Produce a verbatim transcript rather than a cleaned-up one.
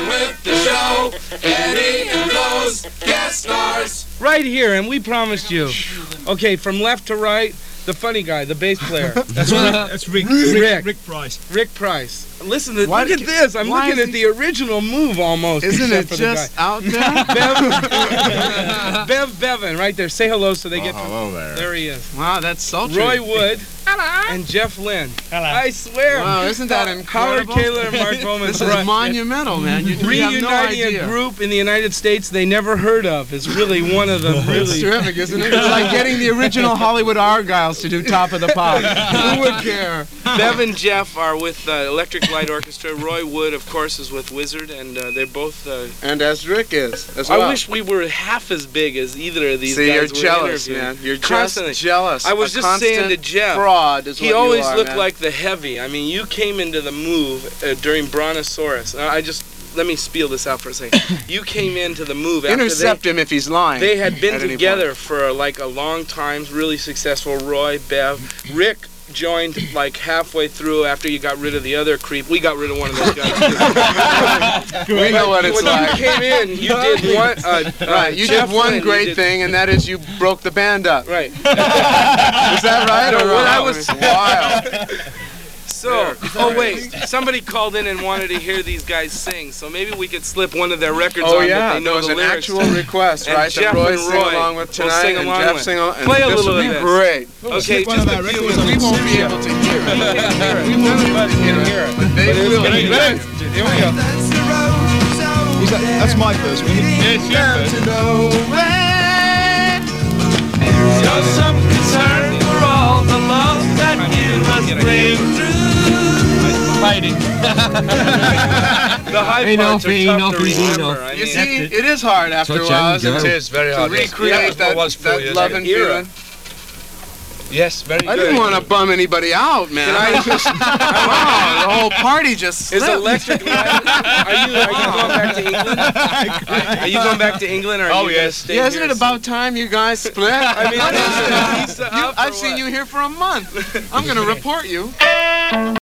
on with the show. Eddie and those guest stars. Right here, and we promised you. Okay, from left to right, the funny guy, the bass player. That's right. That's Rick. Rick. Rick, Rick Price. Rick Price. Listen, to, Why look at do- this. I'm why looking is at he- the original move almost. Isn't except it for just the guy. out there? Bev, Bev Bevan, right there. Say hello so they get. Oh, hello there. There he is. Wow, that's sultry. Roy Wood. And Jeff Lynne. Hello. I swear. Wow, isn't that Howard incredible? Kaler and Mark Bowman. This is monumental, man. You, you have no Reuniting idea. a group in the United States they never heard of is really one of the It's really. terrific, isn't it? It's like getting the original Hollywood Argyles to do Top of the Pops. Who would care? Bev and Jeff are with uh, Electric Light Orchestra. Roy Wood, of course, is with Wizard, and uh, they're both. Uh, And as Rick is, as well. I wish we were half as big as either of these See, guys. you're we're jealous, interviewing. man. You're Constantly. just jealous. I was A just saying to constant Jeff, fraud is he what always you are, looked man. like the heavy. I mean, you came into the move uh, during Brontosaurus. Now, I just let me spiel this out for a second. You came into the move after Intercept they, him if he's lying. they had been at any together point. for like a long time, really successful. Roy, Bev, Rick joined like halfway through after you got rid of the other creep. We got rid of one of those guys. We know what it's when like. you came in, you did one. Uh, uh, Right, you Jeff did one Lynne, you great did- thing, and that is you broke the band up. Right. Is that right? Or No, what I wrong? was- wild. So, oh wait, somebody called in and wanted to hear these guys sing. So maybe we could slip one of their records Oh on that yeah, they know there was the an lyrics actual to. request, And right? Jeff that Roy and sing Roy along with will tonight, sing and along Jeff with. sing along. And Play a this little would of be this. great. Okay, one just of a our few records on We minutes. won't be able to hear it. We none of us can hear it. But they But it's will. gonna be Ready? good. Here we go. Is that, that's my first one. Yes, yes. Show some concern for all the love that you must bring through. Fighting. The high Ain't no parts are fee, tough no to fee, no. remember. I You mean, see, it is hard after a Touch while, and isn't go. it? It is very To hard. yes. recreate Yeah, that, it was four that years love ago. and Era. feeling. Yes, very I good. didn't want to bum anybody out, man. Can I- I just, wow, the whole party just Is slipped. Electric Light? Are you, are you going back to England? Are you going back to England, or are Oh, you gonna yes. stay Yeah, here? isn't it about time you guys split? I mean, What is is it? it? Pizza You- up or I've seen what? you here for a month. I'm going to report you.